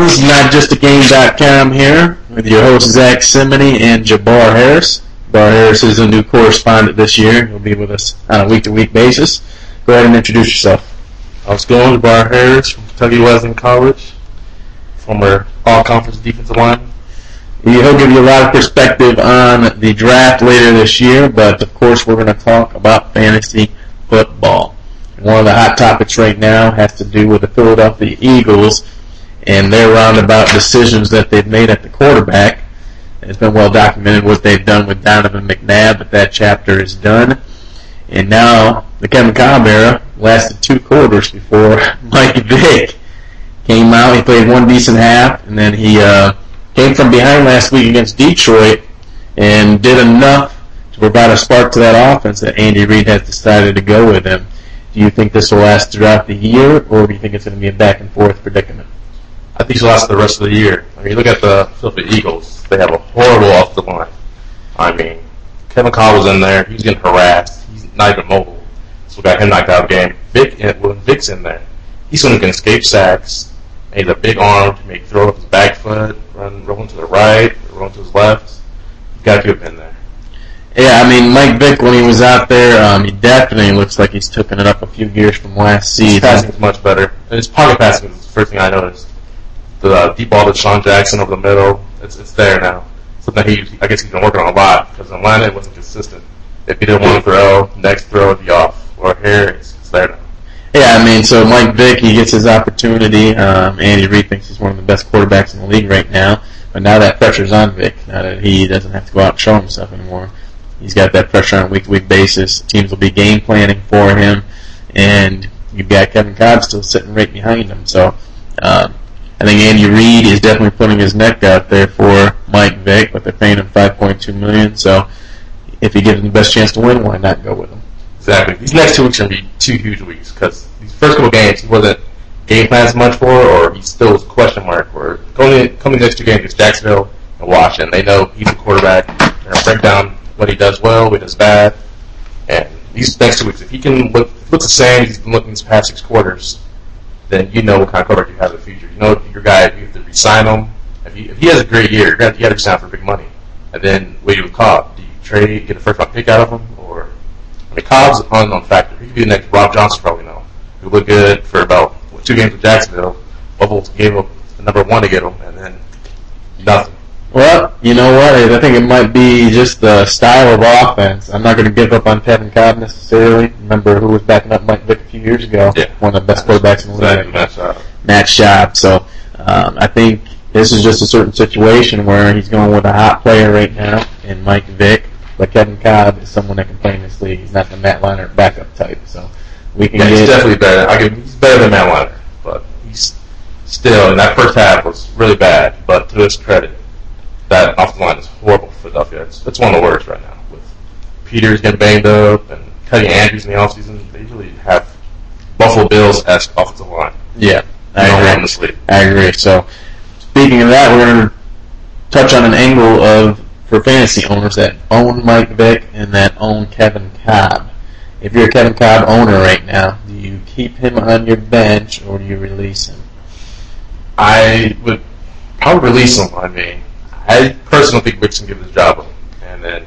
This is NotJustAGame.com here with your hosts Zach Simony and Jabbar Harris. Jabbar Harris is a new correspondent this year. He'll be with us on a week-to-week basis. Go ahead and introduce yourself. How's it going? Jabbar Harris from Kentucky Wesleyan College, former all-conference defensive lineman. He'll give you a lot of perspective on the draft later this year, but of course we're going to talk about fantasy football. One of the hot topics right now has to do with the Philadelphia Eagles and their roundabout decisions that they've made at the quarterback. It's been well documented what they've done with Donovan McNabb, but that chapter is done. And now the Kevin Kolb era lasted 2 quarters before Mike Vick came out. He played one decent half, and then he came from behind last week against Detroit and did enough to provide a spark to that offense that Andy Reid has decided to go with him. Do you think this will last throughout the year, or do you think it's going to be a back-and-forth predicament? I think he'll last the rest of the year. I mean, you look at the Philadelphia Eagles, they have a horrible offensive line. I mean, Kevin Kolb was in there, he's getting harassed, he's not even mobile. So we got him knocked out of the game. When Vick's in there, he's going to escape sacks, and he has a big arm to make throw up his back foot, rolling to the right, rolling to his left. You've got to keep him in there. Yeah, I mean, Mike Vick, when he was out there, he definitely looks like he's taken it up a few gears from last season. His passing is much better. And his pocket passing is the first thing I noticed. The deep ball to Sean Jackson over the middle, it's there now. Something I guess he's been working on a lot, because in line it wasn't consistent. If he did one throw, next throw would be off. Or here, it's there now. Yeah, I mean, so Mike Vick, he gets his opportunity. Andy Reid thinks he's one of the best quarterbacks in the league right now. But now that pressure's on Vick, now that he doesn't have to go out and show himself anymore. He's got that pressure on a week-to-week basis. Teams will be game planning for him, and you've got Kevin Kolb still sitting right behind him. So I think Andy Reid is definitely putting his neck out there for Mike Vick, but they're paying him $5.2 million. So if he gives him the best chance to win, why not go with him? Exactly. These next 2 weeks are going to be 2 huge weeks, because these first couple games he wasn't game planned as much for, or he still was a question mark for. Coming the next 2 games against Jacksonville and Washington, they know he's a quarterback. They're going to break down what he does well, what he does bad. And these next 2 weeks, if he can look the same as he's been looking these past 6 quarters, then you know what kind of quarterback you have in the future. You know your guy, you have to re-sign him. If he has a great year, you got to re-sign for big money. And then what do you do with Kolb? Do you trade, get a first-round pick out of him? Or, I mean, Cobb's an unknown factor. He could be the next Rob Johnson, probably now. He looked good for about 2 games with Jacksonville. Buffalo gave up the number 1 to get him, and then nothing. Well, you know what? I think it might be just the style of offense. I'm not going to give up on Kevin Kolb necessarily. Remember who was backing up Mike Vick a few years ago? Yeah. One of the best quarterbacks in the league. Exactly. Matt Schaub. So I think this is just a certain situation where he's going with a hot player right now in Mike Vick. But Kevin Kolb is someone that can play in this league. He's not the Matt Leinart backup type. So we can he's definitely better. He's better than Matt Leinart, but he's still, in that first half was really bad. But to his credit, that offensive line is horrible for Philadelphia. It's one of the worst right now. With Peters getting banged up and cutting Andrews in the offseason, they really have Buffalo Bills-esque offensive line. Yeah, I agree. I agree. So, speaking of that, we're going to touch on an angle for fantasy owners that own Mike Vick and that own Kevin Kolb. If you're a Kevin Kolb owner right now, do you keep him on your bench or do you release him? I would probably release him. I mean, I personally think Vick's going to give his job up, and then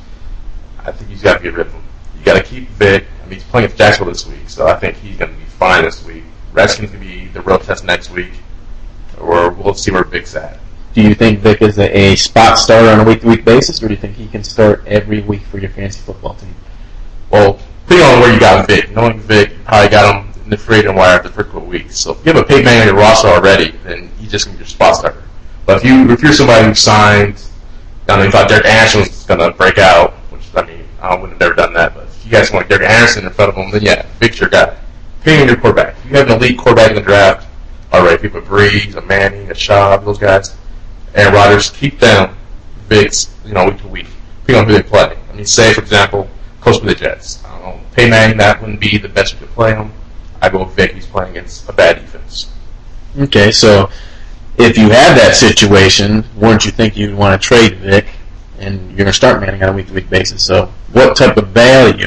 I think he's got to get rid of him. You got to keep Vick. I mean, he's playing with Jacksonville this week, so I think he's going to be fine this week. Redskins going to be the real test next week, or we'll see where Vick's at. Do you think Vick is a spot starter on a week-to-week basis, or do you think he can start every week for your fantasy football team? Well, depending on where you got Vick. Knowing Vick, you probably got him in the free agent wire after the first couple weeks. So if you have a Peyton Manning on your roster already, then he's just going to be your spot starter. But if you're somebody who signed, I mean, thought Derek Anderson was going to break out, which, I mean, I would have never done that. But if you guys want Derek Anderson in front of him, then yeah, Vick's your guy. Depending on your quarterback. If you have an elite quarterback in the draft, all right, people Breeze, a Manning, a Schaub, those guys, Aaron Rodgers, keep them Vick's, week to week. Depending on who they play. I mean, say, for example, close to the Jets. I don't know, Peyton Manning, that wouldn't be the best way to play him. I go with Vick. He's playing against a bad defense. Okay, so if you had that situation, wouldn't you think you'd want to trade Vick, and you're going to start Manning on a week-to-week basis? So what type of value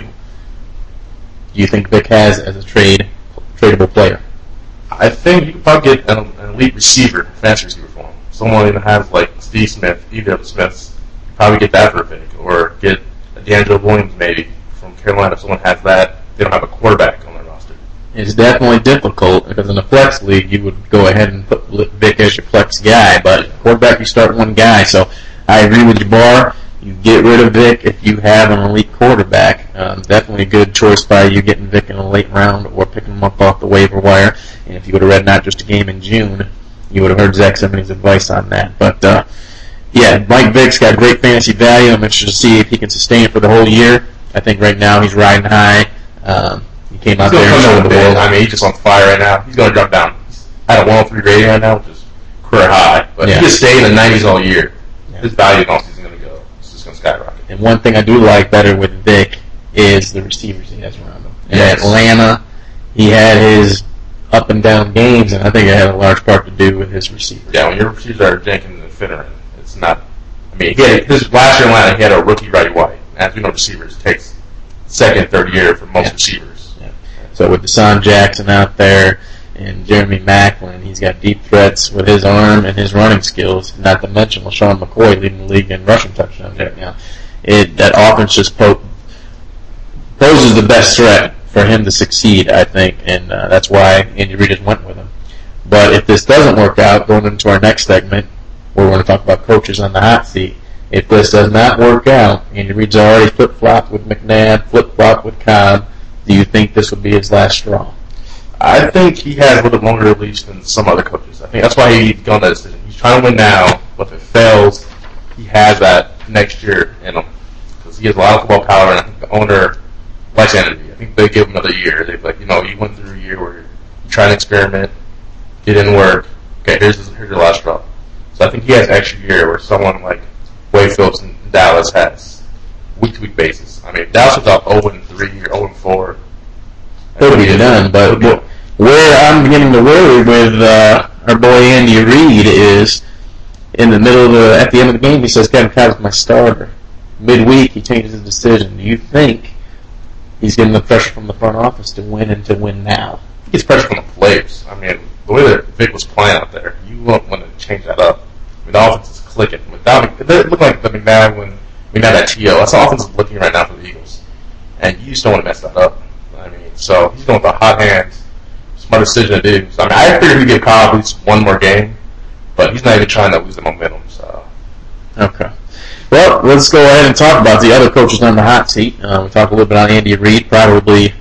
do you think Vick has as a tradable player? I think you could probably get an elite receiver, fantasy receiver for him. Someone that has like Steve Smith, either of the Smiths, probably get that for a pick, or get a D'Angelo Williams maybe from Carolina. If someone has that, they don't have a quarterback on their roster. It's definitely difficult because in a flex league you would go ahead and put Vic as your flex guy, but quarterback you start one guy. So I agree with Jabbar. You get rid of Vic if you have an elite quarterback. Definitely a good choice by you getting Vic in a late round or picking him up off the waiver wire. And if you would have read Not Just a Game in June, you would have heard Zach Simmons' advice on that. But yeah, Mike Vick's got great fantasy value. I'm interested to see if he can sustain it for the whole year. I think right now he's riding high. He came out there and showed the world. I mean, he's just on fire right now. He's going to drop down. He's at a 103 rating right now, which is career high. But he just stay in the 90s all year. His value all season going to go. It's just going to skyrocket. And one thing I do like better with Vic is the receivers he has around him. In Atlanta, he had his up and down games, and I think it had a large part to do with his receivers. Yeah, when your receivers are Jenkins and Finneran, it's not. I mean, his last year in Atlanta, he had a rookie Roddy White. As we know, receivers, it takes second, third year for most receivers. Yeah. So with Deshaun Jackson out there and Jeremy Maclin, he's got deep threats with his arm and his running skills, not to mention LaShawn McCoy leading the league in rushing touchdowns right now. That offense just poses the best threat for him to succeed, I think, and that's why Andy Reid just went with him. But if this doesn't work out, going into our next segment, where we're going to talk about coaches on the hot seat, if this does not work out, Andy Reid's already flip-flopped with McNabb, flip-flopped with Cobb, do you think this would be his last straw? I think he has a little bit longer leash than some other coaches. I think that's why he's gone that decision. He's trying to win now, but if it fails, he has that next year in him. Because he has a lot of football power, and I think the owner likes energy. I think they give him another year. They're like, you went through a year where you try to experiment, get in work. Okay, here's your last straw. So I think he has an extra year where someone like Wade Phillips in Dallas has week-to-week basis. I mean, Dallas was up 0-3 or 0-4. It'll be done, but where I'm beginning to worry with our boy Andy Reid is in the middle of at the end of the game, he says Kevin Cobb's my starter. Midweek, he changes his decision. Do you think he's getting the pressure from the front office to win and to win now? He gets pressure from the players. I mean, the way that Vic was playing out there, you won't want to change that up. I mean, the offense is clicking. It looked like the McNabb when McNabb at T.O. That's how offense is looking right now for the Eagles. And you just don't want to mess that up. I mean, so he's going with a hot hand. Smart decision to do. So, I mean, I figured he'd give Cobb at least one more game, but he's not even trying to lose the momentum. So, okay. Well, let's go ahead and talk about the other coaches on the hot seat. We talked a little bit on Andy Reid. Probably,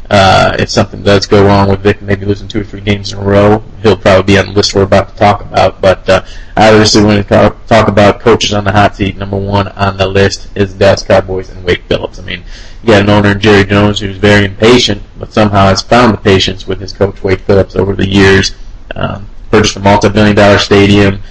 if something does go wrong with Vic, maybe losing 2 or 3 games in a row, he'll probably be on the list we're about to talk about. But I obviously want to talk about coaches on the hot seat. Number one on the list is the Dallas Cowboys and Wade Phillips. I mean, you got an owner in Jerry Jones who's very impatient, but somehow has found the patience with his coach Wade Phillips over the years. Purchased a multi-billion-dollar stadium.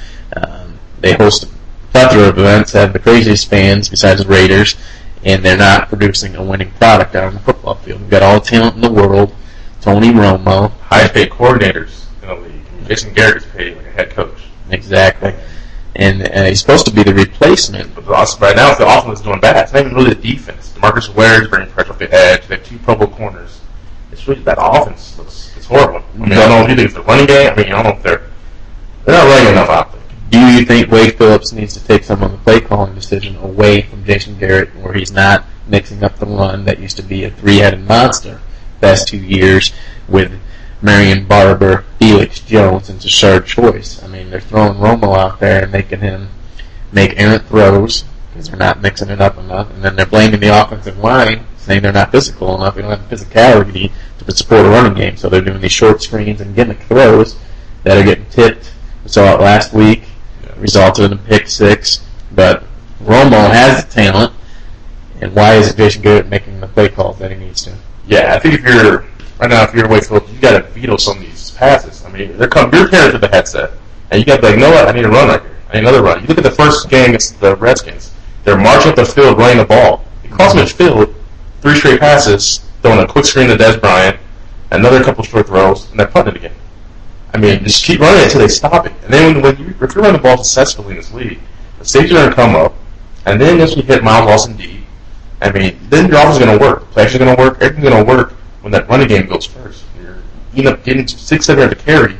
They host a plethora of events, have the craziest fans besides the Raiders, and they're not producing a winning product out on the football field. We've got all the talent in the world. Tony Romo. Highest paid coordinators in the league. I mean, Jason Garrett is paid like a head coach. Exactly. And he's supposed to be the replacement. But right now, the offense is doing bad. It's not even really the defense. DeMarcus Ware is bringing pressure off the edge. They have 2 Pro Bowl corners. It's really that offense it's horrible. I mean, I don't know if you think it's the running game. I mean, I don't know if they're not running enough out there. Do you think Wade Phillips needs to take some of the play calling decision away from Jason Garrett, where he's not mixing up the run that used to be a 3-headed monster the past 2 years with Marion Barber, Felix Jones, and Tashard Choice? I mean, they're throwing Romo out there and making him make errant throws because they're not mixing it up enough, and then they're blaming the offensive line, saying they're not physical enough. They don't have the physicality to support a running game, so they're doing these short screens and gimmick throws that are getting tipped. We saw it last week. Resulted in a pick 6, but Romo has the talent, and why isn't Jason Garrett making the play calls that he needs to? Yeah, I think if you're Wade Phillips, you got to veto some of these passes. I mean, you're carrying to the headset, and you got to be like, you know what, I need a run right here. I need another run. You look at the first game against the Redskins, they're marching up the field, running the ball. It cost midfield 3 straight passes, throwing a quick screen to Des Bryant, another couple short throws, and they're punting it again. I mean, just keep running it until they stop it. And then if you run the ball successfully in this league, the safeties are going to come up, and then once you hit Miles Austin deep, I mean, then your offense is going to work. Play action is going to work. Everything's going to work when that running game goes first. You end up getting 6-7 to carry.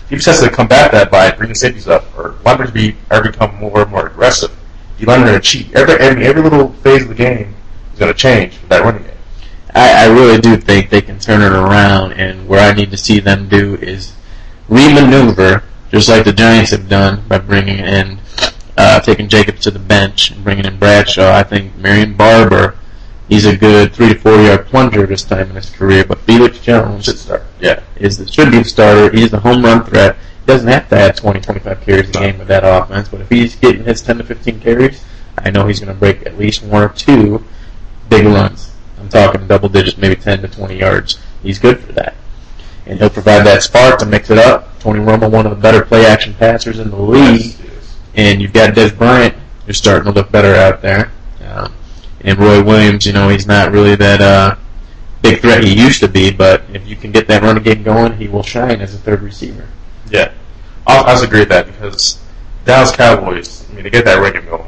defense has to combat that by bringing safeties up, or linebackers are become more and more aggressive. The linemen are cheat. Every little phase of the game is going to change with that running game. I really do think they can turn it around, and where I need to see them do is remaneuver, just like the Giants have done by bringing in, taking Jacobs to the bench and bringing in Bradshaw. I think Marion Barber, he's a good 3 to 4 yard plunger this time in his career, but Felix Jones Should start. Yeah. should be the starter. He's a home run threat. He doesn't have to have 20, 25 carries a game with that offense, but if he's getting his 10 to 15 carries, I know he's going to break at least 1 or 2 big runs. I'm talking double digits, maybe 10 to 20 yards. He's good for that. And he'll provide that spark to mix it up. Tony Romo, one of the better play-action passers in the league. Yes. And you've got Des Bryant, who's starting to look better out there. And Roy Williams, he's not really that big threat he used to be, but if you can get that running game going, he will shine as a third receiver. Yeah. I also agree with that because Dallas Cowboys, they get that running game going.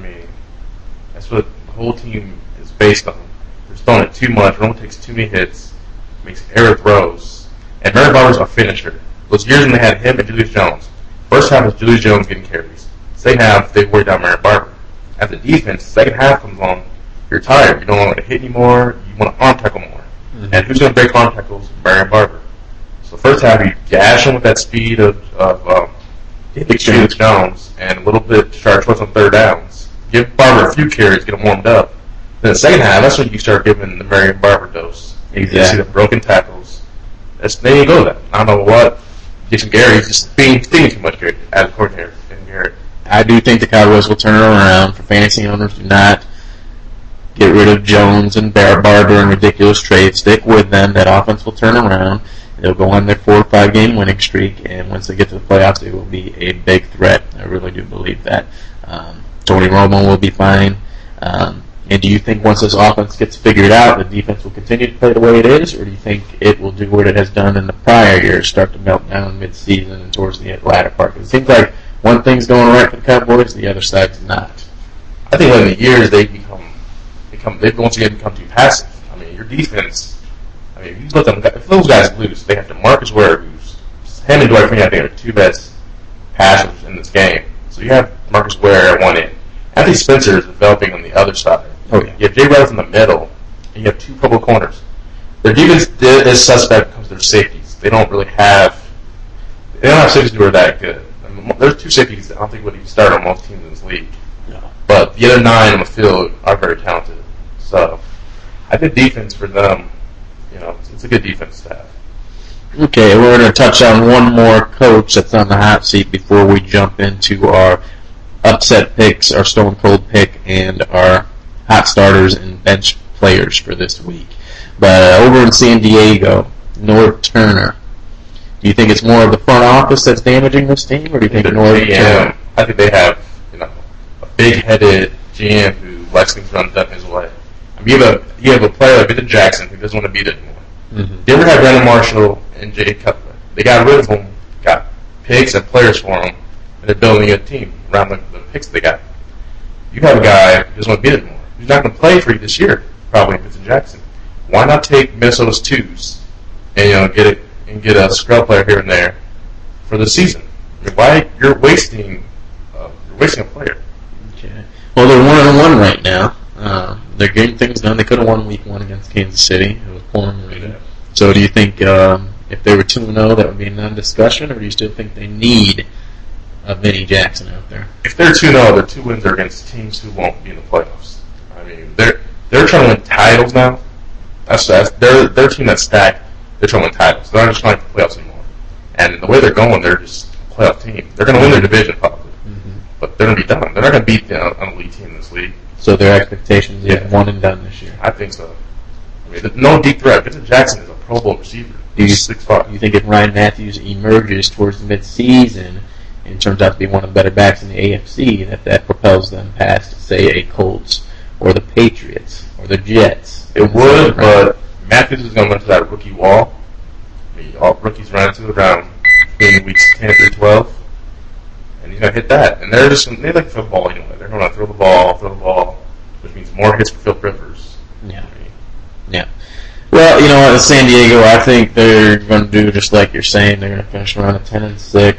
That's what the whole team is based on. They're throwing it too much. Romo takes too many hits, makes error throws. And Marion Barber's a finisher. Those years when they had him and Julius Jones, first half was Julius Jones getting carries. Second half, they worried out Marion Barber. As the defense, second half comes on, you're tired. You don't want to hit anymore. You want to arm tackle more. Mm-hmm. And who's going to break arm tackles? Marion Barber. So first half, you gash him with that speed of Julius Jones and a little bit sharp choice on third downs. Give Barber a few carries, get him warmed up. Then the second half, that's when you start giving the Marion Barber dose. Exactly. You see the broken tackles. There you go then. I don't know what. Jason Gary's just thinking too much as a coordinator in Garrett. I do think the Cowboys will turn it around. For fantasy owners, do not get rid of Jones and Barber and ridiculous trades. Stick with them. That offense will turn around. They'll go on their 4 or 5 game winning streak, and once they get to the playoffs, they will be a big threat. I really do believe that. Tony Romo will be fine. And do you think once this offense gets figured out, the defense will continue to play the way it is, or do you think it will do what it has done in the prior years, start to melt down mid-season and towards the latter part? Because it seems like one thing's going right for the Cowboys, the other side's not. I think in the years they they've once again become too passive. Your defense. You let them. If those guys lose, they have to Marcus Ware, who's him and Dwight Freeney, I think, are the 2 best passers in this game. So you have Marcus Ware at one end. Anthony Spencer is developing on the other side. Oh yeah. You have Jay Reynolds in the middle, and you have 2 Pro Bowl corners. Their defense is suspect because their safeties. They don't have safeties who are that good. There's 2 safeties that I don't think would even start on most teams in this league. No. But the other 9 on the field are very talented. So I think defense for them, it's a good defense to have. Okay, we're going to touch on one more coach that's on the hot seat before we jump into our upset picks, our stone cold pick, and our hot starters and bench players for this week. But over in San Diego, Norv Turner. Do you think it's more of the front office that's damaging this team, or do you think Norv Turner? I think they have a big-headed GM who lets things run done his way. You have a player like Victor Jackson who doesn't want to be there anymore. Mm-hmm. They ever had Brandon Marshall and Jay Cutler. They got rid of them, got picks and players for them, and they're building a team around the picks they got. You have a guy who doesn't want to be there anymore. He's not going to play for you this year, probably, Victor Jackson. Why not take Minnesota's 2s and get a scrub player here and there for the season? Why you're wasting a player? Okay. Well, they're 1-1 right now. They're getting things done. They could have won Week 1 against Kansas City. It was pouring rain. Yeah. So do you think if they were 2-0, that would be a non-discussion, or do you still think they need a Vinny Jackson out there? If they're 2-0, their 2 wins are against teams who won't be in the playoffs. They're trying to win titles now. That's their team that's stacked. They're trying to win titles. They're not just trying to play playoffs anymore. And the way they're going, they're just a playoff team. They're going to win their division probably, but they're going to be done. They're not going to beat an elite team in this league. So their expectations is one and done this year. I think so. No deep threat. Victor Jackson is a Pro Bowl receiver. He's 6'5". You think if Ryan Matthews emerges towards mid-season and turns out to be one of the better backs in the AFC, that propels them past, say, a Colts or the Patriots or the Jets? It would, but Matthews is going to run to that rookie wall. All rookies run into around between weeks 10 through 12. And he's going to hit that. And they like football anyway. They're going to throw the ball, which means more hits for Phil Rivers. Yeah. Yeah. Well, you know what, San Diego, I think they're going to do just like you're saying. They're going to finish around at 10-6,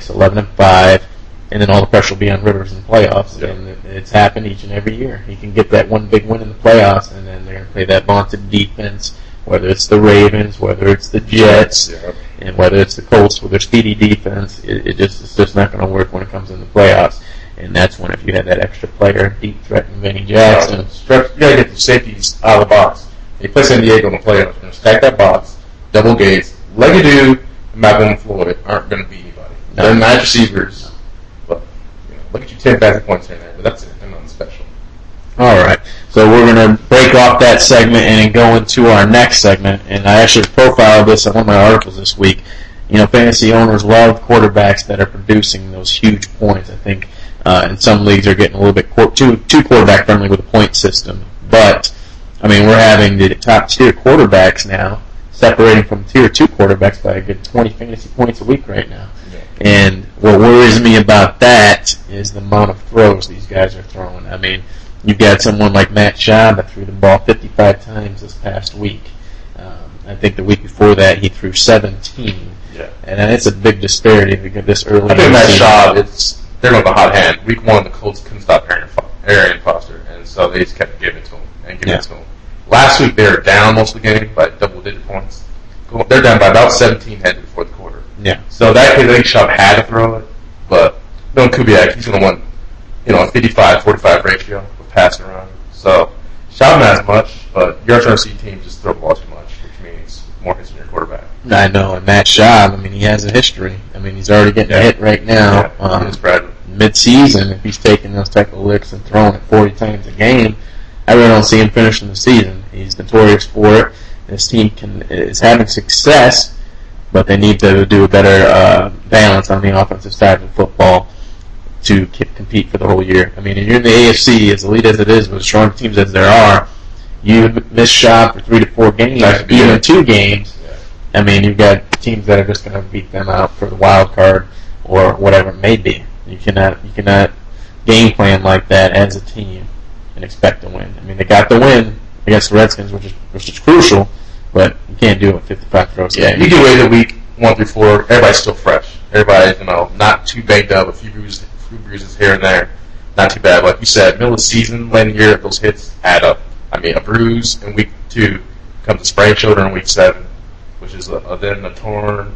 11-5, and then all the pressure will be on Rivers in the playoffs. Yeah. And it's happened each and every year. He can get that one big win in the playoffs, and then they're going to play that vaunted defense, whether it's the Ravens, whether it's the Jets, Yeah. and whether it's the Colts with their speedy defense. It's just not going to work when it comes in the playoffs. And that's when if you have that extra player, deep threat in Vinny Jackson. You got to get the safeties out of the box. You play San Diego in the playoffs, and stack that box, double gates. Legadoo and Malcolm Floyd aren't going to beat anybody. No. They're nice receivers, but look at you 10 fantasy points here and there, but that's it. They're nothing special. All right. So we're going to break off that segment and then go into our next segment. And I actually profiled this in one of my articles this week. You know, fantasy owners love quarterbacks that are producing those huge points. I think in some leagues are getting a little bit too quarterback friendly with the point system. But, I mean, we're having the top tier quarterbacks now separating from tier 2 quarterbacks by a good 20 fantasy points a week right now. Yeah. And what worries me about that is the amount of throws these guys are throwing. I mean, you've got someone like Matt Schaub that threw the ball 55 times this past week. I think the week before that he threw 17. Yeah. And it's a big disparity because this early. I think Matt Schaub, they're on the hot hand. Week 1, the Colts couldn't stop Arian Foster, and so they just kept giving it to him and giving it to him. Last week, they were down most of the game by double-digit points. They're down by about 17 headed before the quarter. Yeah. So that kid, I think Schaub had to throw it, but knowing Kubiak, he's going to want, a 55-45 ratio with passing around. So Schaub not as much, but you're trying to see teams just throw the ball too much, which means more hits than your quarterback. I know, and Matt Schaub, I mean, he has a history. I mean, he's already getting hit right now. Mid-season, if he's taking those type of licks and throwing it 40 times a game, I really don't see him finishing the season. He's notorious for it. This team is having success, but they need to do a better balance on the offensive side of football to compete for the whole year. I mean, if you're in the AFC, as elite as it is, with as strong teams as there are, you miss Schaub for 3 to 4 games, even 2 games. I mean, you've got teams that are just going to beat them out for the wild card or whatever it may be. You cannot game plan like that as a team and expect to win. I mean, they got the win against the Redskins, which is crucial, but you can't do it with 55 throws. Yeah, you can wait a week 1 through 4. Everybody's still fresh. Everybody's not too banged up. A few bruises here and there, not too bad. Like you said, middle of the season, late in the year, those hits add up. I mean, a bruise in week 2 becomes a sprained shoulder in week 7, which is then a torn,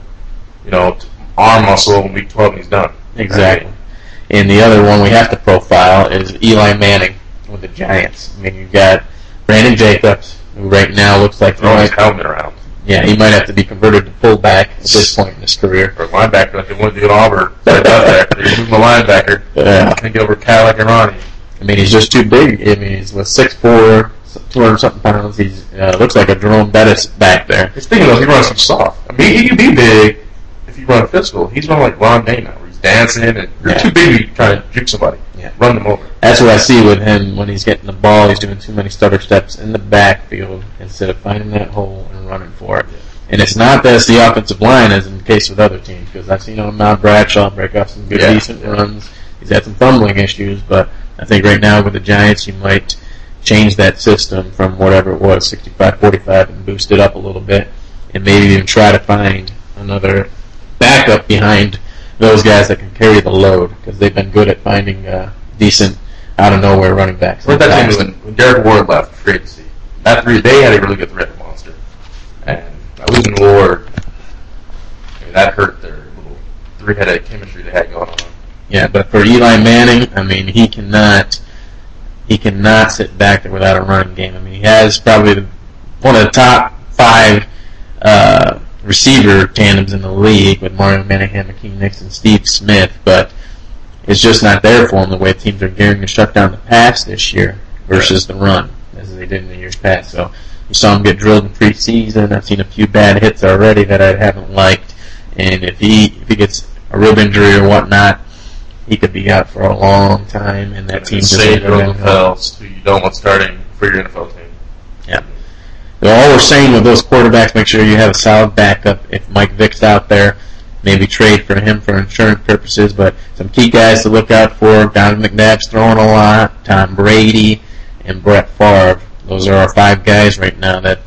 arm muscle in week 12, and he's done. Exactly. And the other one we have to profile is Eli Manning with the Giants. I mean, you've got Brandon Jacobs, who right now looks like throwing his helmet around. Yeah, he might have to be converted to fullback at this point in his career. Or linebacker, like they want to do at Auburn. Right out there. They move the linebacker. Yeah. Think over Cadillac and Ronnie. I mean, he's just too big. I mean, he's with 6'4", 200-something pounds. He's looks like a Jerome Bettis back there. His thing is, he runs some soft. I mean, he can be big if you run physical. He's running like Ron Day now, where he's dancing, and you're too big to be trying to juke somebody. Yeah. Run them over. That's what I see with him when he's getting the ball. He's doing too many stutter steps in the backfield instead of finding that hole and running for it. And it's not that it's the offensive line, as in the case with other teams, because I've seen Matt Bradshaw break off some good, decent runs. He's had some fumbling issues, but I think right now with the Giants, you might change that system from whatever it was, 65-45, and boost it up a little bit, and maybe even try to find another backup behind those guys that can carry the load, because they've been good at finding decent, out-of-nowhere running backs. Well, that team when Derek Ward left free agency, they had a really good threat monster. And losing Ward, I mean, that hurt their little 3-headed chemistry they had going on. Yeah, but for Eli Manning, I mean, he cannot sit back there without a running game. I mean, he has probably one of the top 5 receiver tandems in the league with Mario Manningham, Hakeem Nicks, and Steve Smith, but it's just not there for him the way teams are gearing to shut down the pass this year versus the run, as they did in the years past. So you saw him get drilled in preseason. I've seen a few bad hits already that I haven't liked, and if he gets a rib injury or whatnot, he could be out for a long time, and that team just save Rosenfels, who you don't want starting for your NFL team. Yeah. All we're saying with those quarterbacks, make sure you have a solid backup. If Mike Vick's out there, maybe trade for him for insurance purposes. But some key guys to look out for: Donovan McNabb's throwing a lot, Tom Brady, and Brett Favre. Those are our 5 guys right now that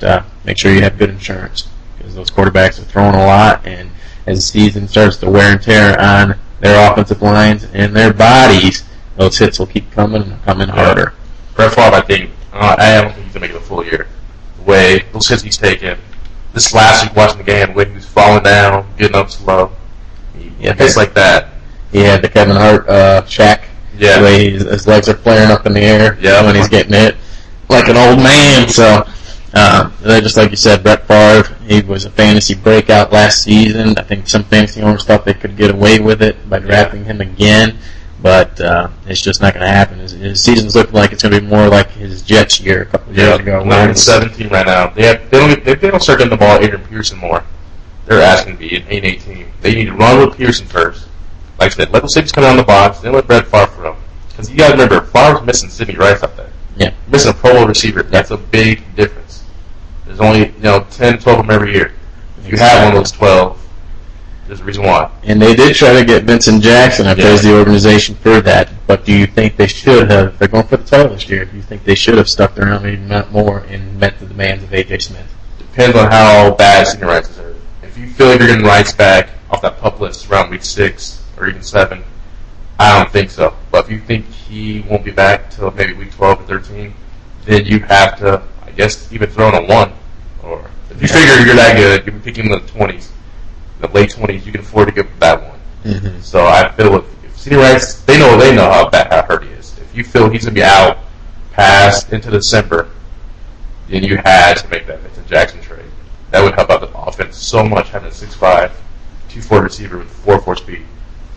make sure you have good insurance because those quarterbacks are throwing a lot, and as the season starts to wear and tear on their offensive lines and their bodies, those hits will keep coming and coming harder. Brett Favre, I think, I don't think he's going to make it a full year. The way those hits he's taken, this last week watching the game, the way he was falling down, getting up slow, hits like that. He had the Kevin Hart shack. Yeah. The way his legs are flaring up in the air when he's getting hit like an old man. So, just like you said, Brett Favre, he was a fantasy breakout last season. I think some fantasy owners thought they could get away with it by drafting him again, but it's just not going to happen. His season's looking like it's going to be more like his Jets year a couple of years ago. 9-17 right now. They don't start getting the ball Adrian Peterson more. They're asking to be an 8-18. They need to run with Pearson first. Like I said, let the safeties come down the box, then let Brett Favre throw. Because you got to remember, Favre's missing Sidney Rice up there. Yeah. Missing a Pro Bowl receiver. That's a big difference. There's only 10, 12 of them every year. If you have one of those 12, there's a reason why. And they did try to get Vincent Jackson. I praise the organization for that. But do you think they should have? They're going for the title this year. Do you think they should have stuck around maybe not more and met the demands of A.J. Smith? Depends on how bad Sidney Rice is hurt. If you feel like you're getting Rice back off that PUP list around week 6 or even 7, I don't think so. But if you think he won't be back till maybe week 12 or 13, then you have to, I guess, even throw in a 1. Or if you figure you're that good, you're picking in the 20s, the late 20s, you can afford to give that 1. Mm-hmm. So I feel if Sidney Rice, they know how hurt he is. If you feel he's going to be out past into December, then you had to make that Vincent Jackson trade. That would help out the offense so much, having a 6'5", 2'4" receiver with 4.4 speed.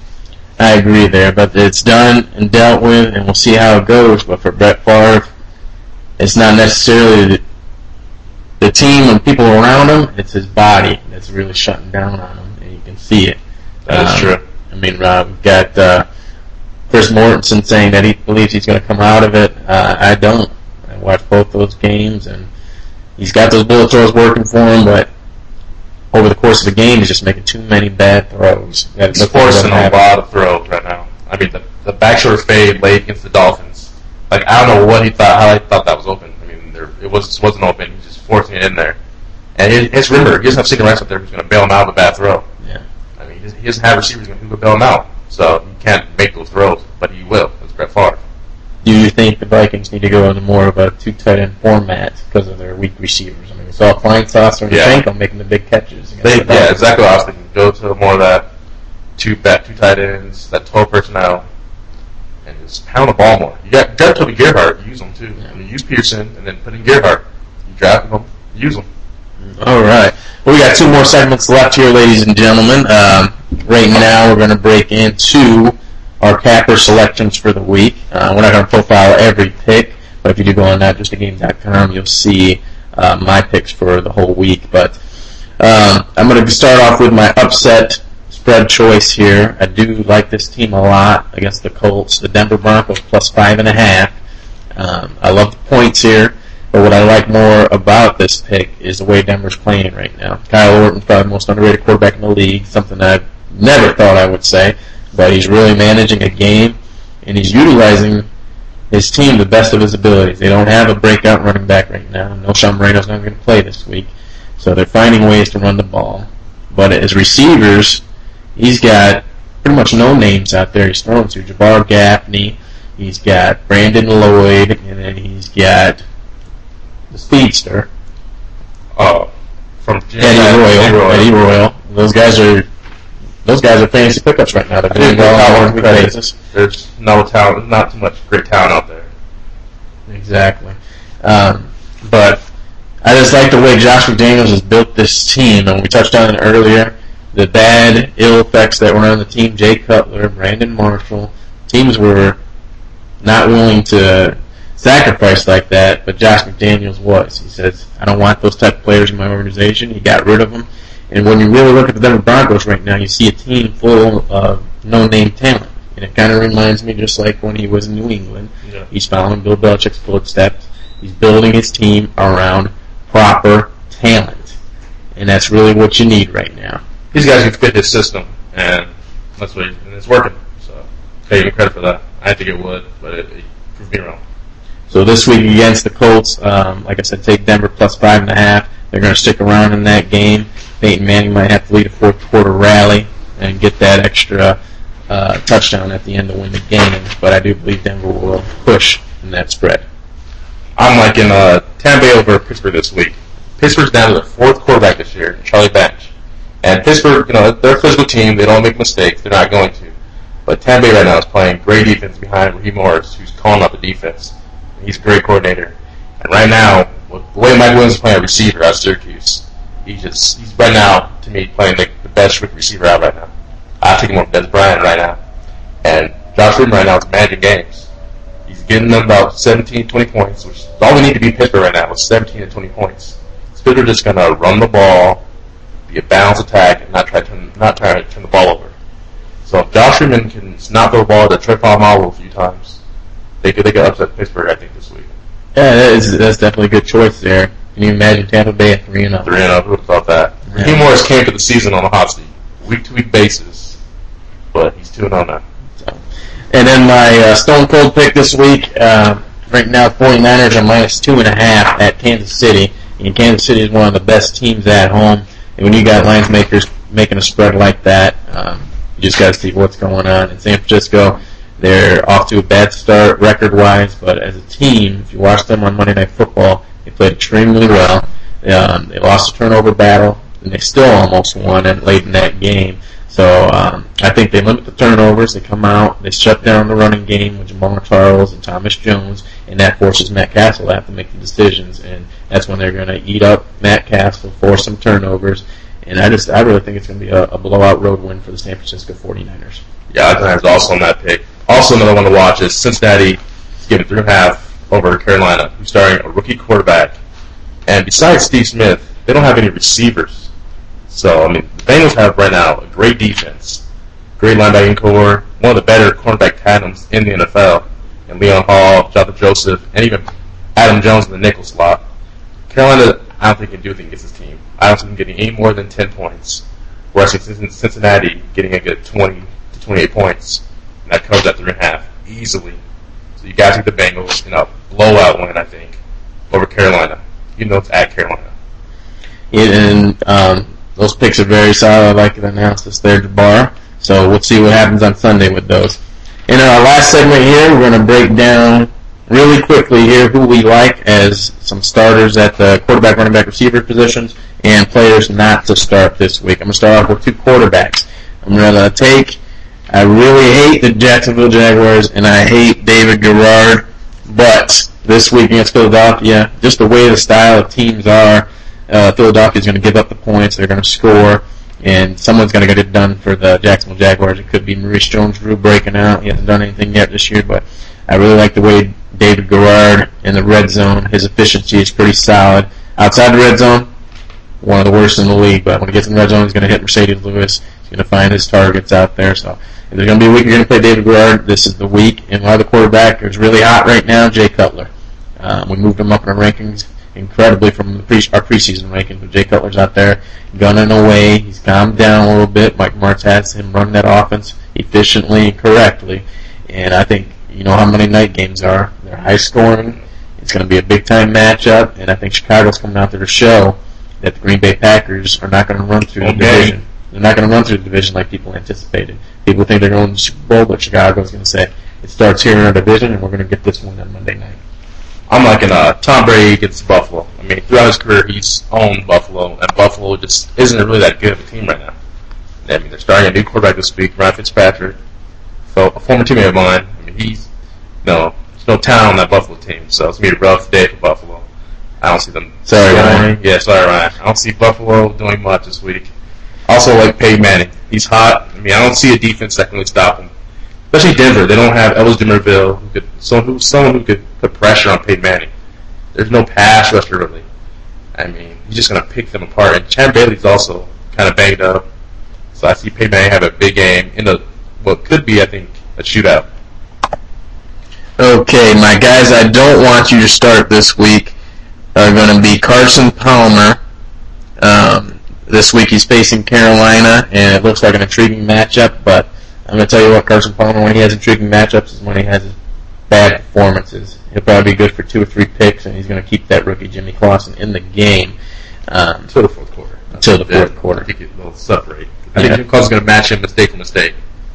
I agree there, but it's done and dealt with, and we'll see how it goes. But for Brett Favre, it's not necessarily the team and people around him, it's his body that's really shutting down on him, and you can see it. That is true. I mean, we've got Chris Mortensen saying that he believes he's going to come out of it. I don't. I watched both those games, and he's got those bullet throws working for him, but over the course of the game, he's just making too many bad throws. He's forcing a lot of throws right now. I mean, the back shoulder fade late against the Dolphins. Like, I don't know what he thought, how he thought that was open. I mean, it wasn't open. He's just forcing it in there. And remember, he doesn't have Sidney Rice up there who's going to bail him out of a bad throw. Yeah. I mean, he doesn't have receivers who will bail him out. So he can't make those throws, but he will. That's Brett Favre. Do you think the Vikings need to go into more of a 2 tight end format because of their weak receivers? I mean, we saw Kleinsasser and Schenkel making the big catches. Yeah, exactly what I was thinking. Go to more of that two tight ends, that 12 personnel, and just pound the ball more. You got Toby Gerhardt, use them too. Yeah. You use Pearson, and then put in Gerhardt. You draft them, use them. All right. Well, we got 2 more segments left here, ladies and gentlemen. Right now, we're going to break into our capper selections for the week. We're not going to profile every pick, but if you do go on notjustagame.com, you'll see my picks for the whole week. But I'm going to start off with my upset spread choice here. I do like this team a lot against the Colts, the Denver Broncos plus 5.5. I love the points here, but what I like more about this pick is the way Denver's playing right now. Kyle Orton's probably the most underrated quarterback in the league, something I've never thought I would say, but he's really managing a game, and he's utilizing his team to the best of his abilities. They don't have a breakout running back right now. No, Sean Moreno's not going to play this week, so they're finding ways to run the ball. But as receivers, he's got pretty much no names out there he's throwing to. Jabbar Gaffney, he's got Brandon Lloyd, and then he's got the speedster. From Eddie Royal. Those guys are fantasy pickups right now. They're doing well on basis. There's no talent, not too much great talent out there. Exactly. But I just like the way Josh McDaniels has built this team, and we touched on it earlier. The bad, ill effects that were on the team, Jay Cutler, Brandon Marshall, teams were not willing to sacrifice like that, but Josh McDaniels was. He says, I don't want those type of players in my organization. He got rid of them. And when you really look at the Denver Broncos right now, you see a team full of no-name talent. And it kind of reminds me just like when he was in New England. Yeah. He's following Bill Belichick's footsteps. He's building his team around proper talent. And that's really what you need right now. These guys can fit his system, and that's what and it's working. So, pay him credit for that. I think it would, but it proved me wrong. So this week against the Colts, like I said, take Denver plus 5.5. they're going to stick around in that game. Peyton Manning might have to lead a fourth quarter rally and get that extra touchdown at the end to win the game. But I do believe Denver will push in that spread. I'm liking Tampa Bay over Pittsburgh this week. Pittsburgh's down to their fourth quarterback this year, Charlie Batch. And Pittsburgh, they're a physical team. They don't make mistakes. They're not going to. But Tampa Bay right now is playing great defense behind Raheem Morris, who's calling out the defense. He's a great coordinator. And right now, with the way Mike Williams is playing a receiver out of Syracuse, he's right now, to me, playing the best receiver out right now. I take him over Des Bryant right now. And Josh Freeman right now is managing games. He's getting them about 17, 20 points, which is all we need to beat Pittsburgh right now, is 17 to 20 points. Pittsburgh just going to run the ball, be a balanced attack, and not try to turn the ball over. So if Josh Freeman can not throw the ball to Trey Palomalo a few times, they could upset Pittsburgh, I think, this week. Yeah, that's definitely a good choice there. Can you imagine Tampa Bay at 3-0? 3-0, who would have thought that? Yeah. Raheem Morris came to the season on a hot seat, week-to-week basis, but he's 2-0 now. And then my Stone Cold pick this week, right now 49ers are -2.5 at Kansas City. And Kansas City is one of the best teams at home. And when you got lines makers making a spread like that, you just got to see what's going on. In San Francisco, they're off to a bad start record-wise, but as a team, if you watch them on Monday Night Football, they played extremely well. They lost a turnover battle, and they still almost won late in that game. So I think they limit the turnovers. They come out, they shut down the running game with Jamal Charles and Thomas Jones, and that forces Matt Castle to have to make the decisions. And that's when they're going to eat up Matt Castle, force some turnovers. And I really think it's going to be a blowout road win for the San Francisco 49ers. Yeah, I think that's also on that pick. Also, another one to watch is Cincinnati is giving 3.5 over Carolina, who's starting a rookie quarterback. And besides Steve Smith, they don't have any receivers. So, the Bengals have right now a great defense, great linebacking core, one of the better cornerback tandems in the NFL, and Leon Hall, Jonathan Joseph, and even Adam Jones in the nickel slot. Carolina, I don't think can do anything against this team. I don't see them getting any more than 10 points, whereas Cincinnati getting a good 20 to 28 points, and that covers that 3.5 easily. So you guys take the Bengals in a blowout win, I think, over Carolina, even though it's at Carolina. Yeah, and those picks are very solid. I'd like to announce this there, Jabbar. So we'll see what happens on Sunday with those. In our last segment here, we're going to break down really quickly here who we like as some starters at the quarterback, running back, receiver positions, and players not to start this week. I'm going to start off with two quarterbacks. I really hate the Jacksonville Jaguars, and I hate David Garrard, but this week against Philadelphia, just the way the style of teams are, Philadelphia is going to give up the points, they're going to score, and someone's going to get it done for the Jacksonville Jaguars. It could be Maurice Jones-Drew breaking out. He hasn't done anything yet this year, but I really like the way David Garrard in the red zone. His efficiency is pretty solid. Outside the red zone, one of the worst in the league, but when he gets in the red zone, he's going to hit Mercedes Lewis. He's going to find his targets out there. So if there's going to be a week you're going to play David Garrard, this is the week. And while the quarterback is really hot right now, Jay Cutler. We moved him up in our rankings incredibly from our preseason rankings, but Jay Cutler's out there gunning away. He's calmed down a little bit. Mike Martz has him running that offense efficiently and correctly. And I think you know how Monday night games are. They're high scoring. It's going to be a big-time matchup, and I think Chicago's coming out there to show that the Green Bay Packers are not going to run through the division. They're not going to run through the division like people anticipated. People think they're going to the Super Bowl, but Chicago's going to say, it starts here in our division, and we're going to get this one on Monday night. I'm liking Tom Brady against Buffalo. Throughout his career, he's owned Buffalo, and Buffalo just isn't really that good of a team right now. They're starting a new quarterback this week, Ryan Fitzpatrick, a former teammate of mine. There's no talent on that Buffalo team, so it's going to be a rough day for Buffalo. I don't see them. Sorry, Ryan. Yeah, sorry, Ryan. I don't see Buffalo doing much this week. Also, like Peyton Manning. He's hot. I don't see a defense that can really stop him. Especially Denver. They don't have Elvis Demerville, someone who could put pressure on Peyton Manning. There's no pass rusher, really. He's just going to pick them apart. And Champ Bailey's also kind of banged up. So I see Peyton Manning have a big game in what could be, I think, a shootout. Okay, my guys I don't want you to start this week are going to be Carson Palmer. This week he's facing Carolina, and it looks like an intriguing matchup, but I'm going to tell you what, Carson Palmer, when he has intriguing matchups, is when he has his bad performances. He'll probably be good for 2 or 3 picks, and he's going to keep that rookie Jimmy Clausen in the game. Until the fourth quarter. Until the fourth quarter. I think it'll separate. I think Jim Cousins going to match him mistake for mistake.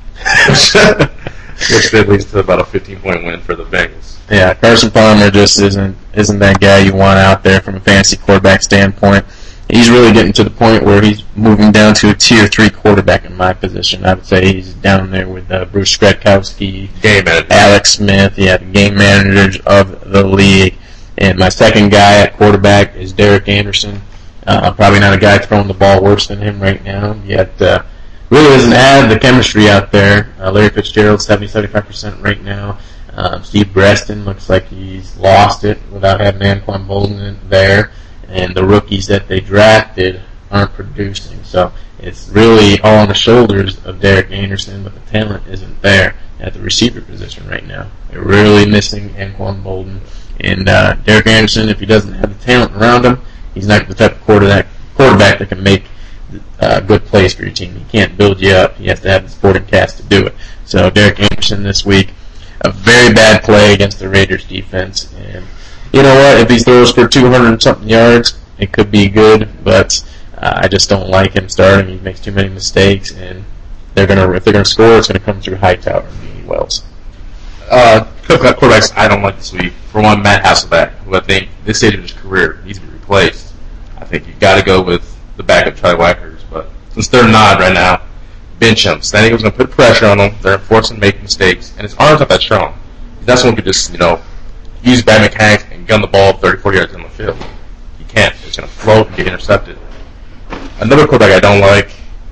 Which then leads to about a 15-point win for the Bengals. Yeah, Carson Palmer just isn't that guy you want out there from a fantasy quarterback standpoint. He's really getting to the point where he's moving down to a tier 3 quarterback in my position. I would say he's down there with Bruce Skradkowski, Game manager. Alex Smith, the game managers of the league. And my second guy at quarterback is Derek Anderson. Probably not a guy throwing the ball worse than him right now, yet really doesn't have the chemistry out there. Larry Fitzgerald, 70-75% right now. Steve Breston looks like he's lost it without having Anquan Bolden there. And the rookies that they drafted aren't producing. So it's really all on the shoulders of Derek Anderson, but the talent isn't there at the receiver position right now. They're really missing Anquan Bolden. And Derek Anderson, if he doesn't have the talent around him, he's not the type of quarterback that can make good plays for your team. He can't build you up. He has to have the supporting cast to do it. So Derek Anderson this week, a very bad play against the Raiders defense. And you know what? If he throws for 200-something yards, it could be good, but I just don't like him starting. He makes too many mistakes, and if they're gonna score, it's gonna come through Hightower and Beanie Wells. Quarterbacks I don't like this week. For one, Matt Hasselbeck, who I think this stage of his career needs to be replaced. I think you've got to go with the backup Charlie Wackers, but since they're not right now, bench him. Stanley was going to put pressure on him. They're forced him to make mistakes, and his arm's not that strong. That's someone who could just, use bad mechanics and gun the ball 30, 40 yards on the field. He can't. It's going to float and get intercepted. Another quarterback I don't like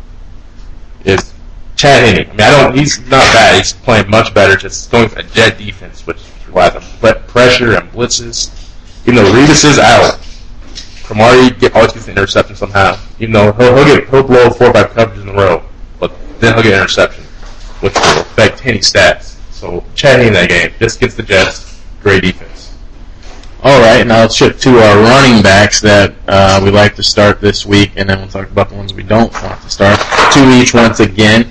is Chad Henne. He's not bad. He's playing much better. Just going for a jet defense, which relies on pressure and blitzes. Even though Revis is out, Cromartie always gets the interception somehow. Even though he'll blow 4 or 5 coverages in a row, but then he'll get an interception, which will affect Henne's stats. So Chad Henne in that game, just against the Jets, great defense. All right, now let's shift to our running backs that we like to start this week, and then we'll talk about the ones we don't want to start. 2 each once again.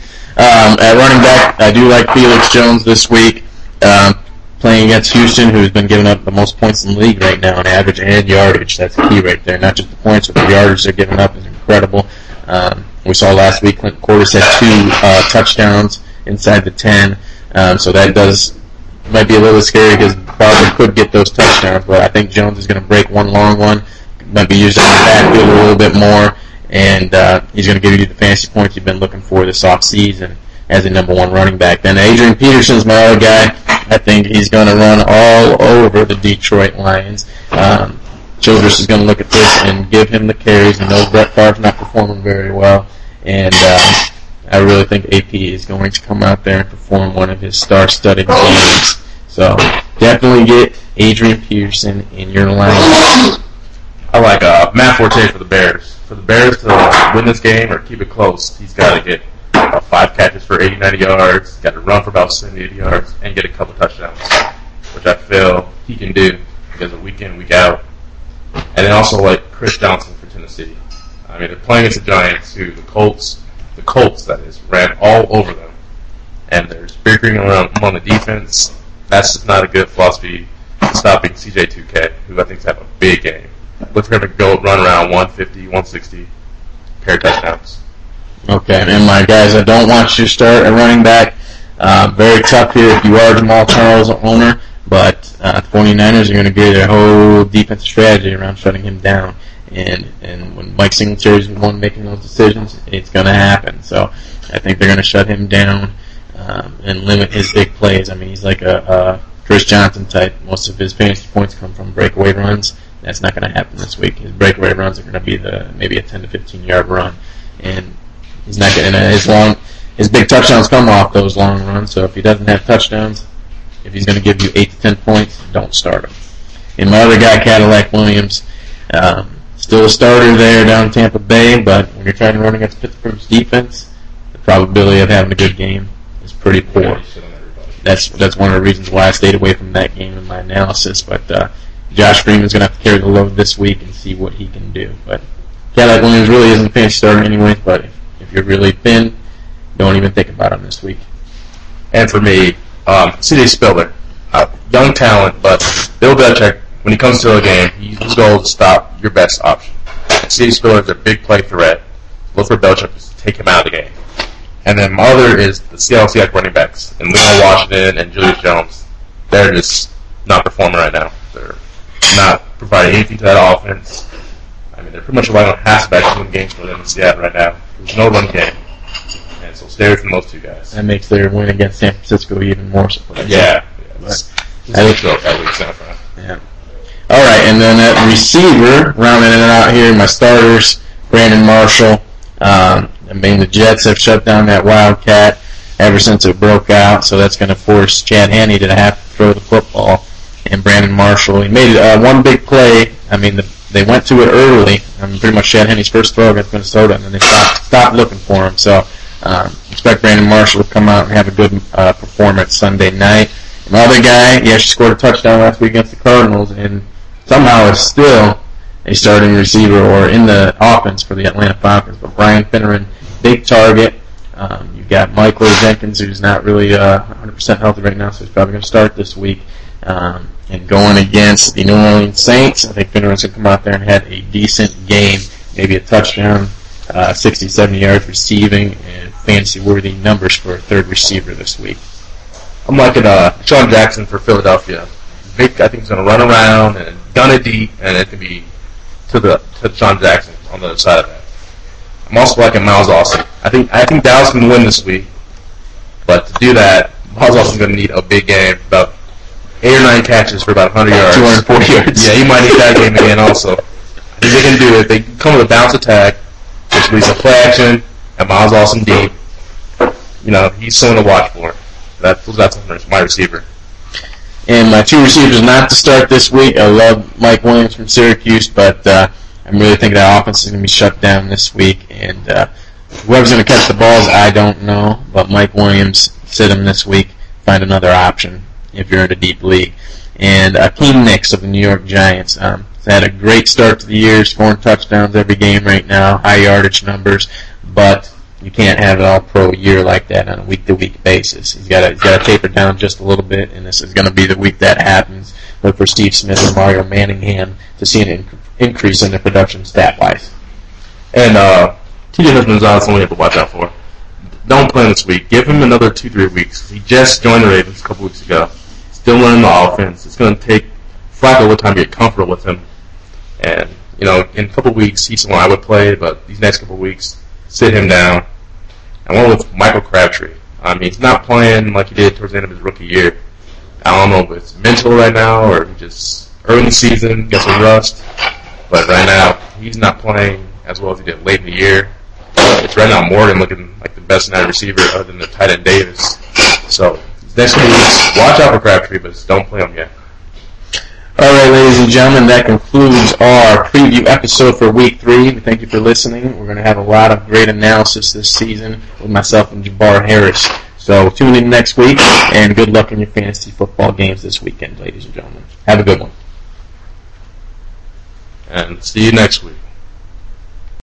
At running back, I do like Felix Jones this week, playing against Houston, who's been giving up the most points in the league right now on average and yardage. That's the key right there. Not just the points, but the yardage they're giving up is incredible. We saw last week Clinton Portis had 2 touchdowns inside the 10, so that might be a little scary because Barber could get those touchdowns, but I think Jones is going to break one long one, might be used in the backfield a little bit more, and he's going to give you the fantasy points you've been looking for this offseason as a number 1 running back. Then Adrian Peterson's my other guy. I think he's going to run all over the Detroit Lions. Childress is going to look at this and give him the carries. He knows Brett Favre's not performing very well, and I really think AP is going to come out there and perform one of his star-studded games. So definitely get Adrian Peterson in your lineup. I like Matt Forte for the Bears. For the Bears to win this game or keep it close, he's got to get about 5 catches for 80, 90 yards, got to run for about 70, 80 yards, and get a couple touchdowns, which I feel he can do because of week in, week out. And then also like Chris Johnson for Tennessee. They're playing against the Giants, who the Colts that is, ran all over them. And they're speaking around on the defense. That's just not a good philosophy stopping CJ2K, who I think is having a big game. Look for him to go run around 150, 160, pair of touchdowns. Okay, and my guys, I don't want you to start a running back. Very tough here if you are Jamal Charles owner, but the 49ers are going to gear their whole defensive strategy around shutting him down. And when Mike Singletary's the one making those decisions, it's going to happen. So I think they're going to shut him down and limit his big plays. He's like a Chris Johnson type. Most of his fantasy points come from breakaway runs. That's not going to happen this week. His breakaway runs are going to be maybe a 10 to 15 yard run, and he's not going to. His big touchdowns come off those long runs. So if he doesn't have touchdowns, if he's going to give you 8 to 10 points, don't start him. And my other guy, Cadillac Williams, still a starter there down in Tampa Bay, but when you're trying to run against Pittsburgh's defense, the probability of having a good game is pretty poor. That's one of the reasons why I stayed away from that game in my analysis. But Josh Freeman's going to have to carry the load this week and see what he can do. But Cadillac Williams really isn't a fantasy starter anyways, but if you're really thin, don't even think about him this week. And for me, C.J. Spiller, young talent, but Bill Belichick, when he comes to a game, his goal is to stop your best option. And C.J. Spiller is a big play threat. Look for Belichick to take him out of the game. And then my other is the Seattle Seahawks running backs. And Leon Washington and Julius Jones. They're just not performing right now. They're not providing anything to that offense. I mean, they're pretty much relying on halfbacks to win games for them in Seattle right now. There's no run game. And so stay away from those two guys. That makes their win against San Francisco even more surprising. Yeah. Yeah. All right, and then at receiver, rounding it out here, my starters, Brandon Marshall. I mean, the Jets have shut down that Wildcat ever since it broke out, so that's going to force Chad Henne to have to throw the football. And Brandon Marshall, he made one big play. I mean, they went to it early. I mean, pretty much Chad Henne's first throw against Minnesota, and then they stopped looking for him. So expect Brandon Marshall to come out and have a good performance Sunday night. And the other guy, he actually scored a touchdown last week against the Cardinals, and somehow is still a starting receiver or in the offense for the Atlanta Falcons. But Brian Finneran, big target. You've got Michael Jenkins, who's not really 100% healthy right now, so he's probably going to start this week. And going against the New Orleans Saints, I think Finneran's going to come out there and have a decent game, maybe a touchdown, 60, 70 yards receiving, and fantasy-worthy numbers for a third receiver this week. I'm liking Sean Jackson for Philadelphia. Vic, I think, is going to run around and gun it deep, and it can be to Sean Jackson on the other side of that. I'm also liking Miles Austin. I think Dallas can win this week, but to do that, Miles Austin's going to need a big game, about 8 or 9 catches for about 100 yards. 240 yards. Yeah, he might need that game again also. I think they can do it. They come with a bounce attack, which leads to play action, and Miles Austin deep. You know, he's someone to watch for. That's my receiver. And my 2 receivers not to start this week. I love Mike Williams from Syracuse, but I'm really thinking that offense is going to be shut down this week. And whoever's going to catch the balls, I don't know. But Mike Williams, sit him this week. Find another option if you're in a deep league. And Akeem Nicks of the New York Giants. He's had a great start to the year, scoring touchdowns every game right now, high yardage numbers, but you can't have an all-pro year like that on a week-to-week basis. He's got to taper down just a little bit, and this is going to be the week that happens. Look for Steve Smith and Mario Manningham to see an increase in their production stat-wise. And T.J. Hutchinson something you have to watch out for. Don't play him this week. Give him another 2-3 weeks. He just joined the Ravens a couple weeks ago. Still learning the offense. It's going to take Flacco a little time to get comfortable with him. And, you know, in a couple weeks, he's someone I would play, but these next couple weeks, sit him down. And one with Michael Crabtree. I mean, he's not playing like he did towards the end of his rookie year. I don't know if it's mental right now or just early in the season, got some rust. But right now, he's not playing as well as he did late in the year. It's right now Morgan looking like the best night receiver other than the tight end Davis. So, next couple weeks, watch out for Crabtree, but just don't play him yet. All right, ladies and gentlemen, that concludes our preview episode for Week 3. Thank you for listening. We're going to have a lot of great analysis this season with myself and Jabbar Harris. So tune in next week, and good luck in your fantasy football games this weekend, ladies and gentlemen. Have a good one. And see you next week.